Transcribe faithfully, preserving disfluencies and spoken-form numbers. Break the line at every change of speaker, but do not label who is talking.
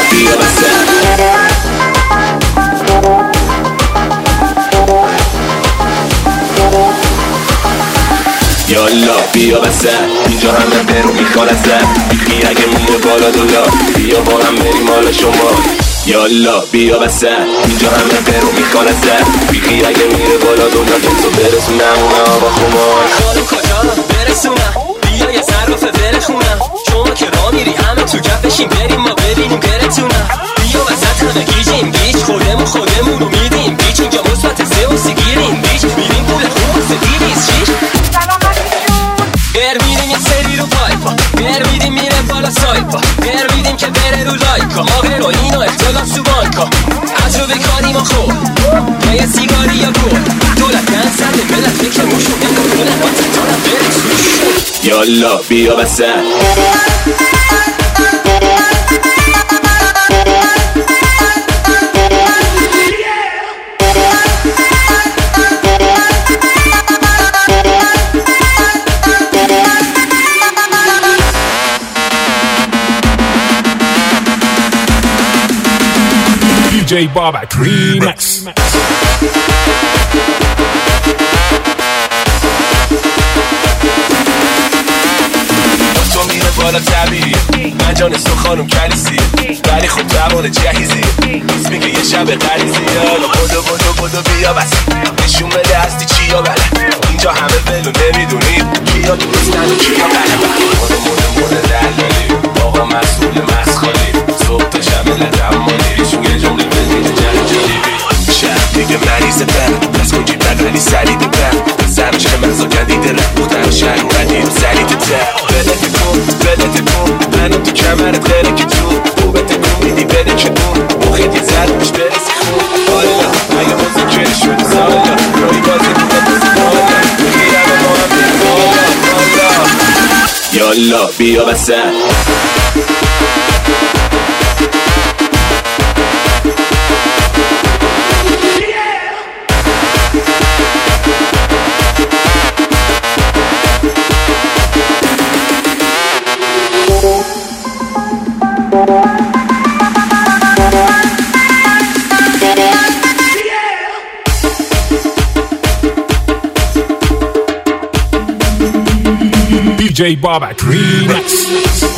بیا وسط یالا بیا وسط اینجا همه برو میخوان ازت بیخی اگه میره بالا دلار بیا با هم بریم حالا شما یالا بیا وسط اینجا همه برو میخوان ازت بیخی اگه میره بالا دلار تو برسونم اونه آقا خمار
خالو کجا برسونم بیا یه صرف بره خونم شما که را میری همه تو کف بشین بریم ما ببینیم برتونم بیا وسط همه گیجیم بیچ خودمون خودمون رو میدیم بیچ اینجا مثبت سه و سیگیریم بیچ میریم پول خوب سفیریز شیش بر میدیم یه سری رو پایپا بر میدیم میره بالا سایپا بر میدیم که بره رو لایکا ما هروئین و اختلاف تو بانکا از رو بکاری ما خوب یا یه سیگاری یا گل دولت کنسل ملت فکر موشون انگار کنه با تیتانم بره سوشون
یالا بیا وسط
دی جی Babak Remix.
تو میره بالا طبیعی من جانستو خانم کلیسی ولی خب روان جهیزی نیست میگه یه شب غریزی یالا بدو بدو بدو بیا بس نشون بده هستی چیا بله اینجا همه ولو نمیدونید کیا درستن و کیا غلبن مونه مونه مونه دلالی آقا مسئول مسخالی صبح تا شب لدمانی ایشون یه جمله بدید جنجالی شهر دیگه مریض بر دست کن جیب بغلی سرید بر سرش که مزا گندیده رفت بودن شهر اومدی رو سرید تر بلت کن بلت کن منو تو کمرت غیره که تو خوبت کن میدی بده که اون مخیط یه زد بش برسی خون آلا اگه موزیکه شد سالا رایی بازی بوده بازی بالا میگیرم ما هم بریم بالا یالا بیا وسط
دی جی Babak Remix.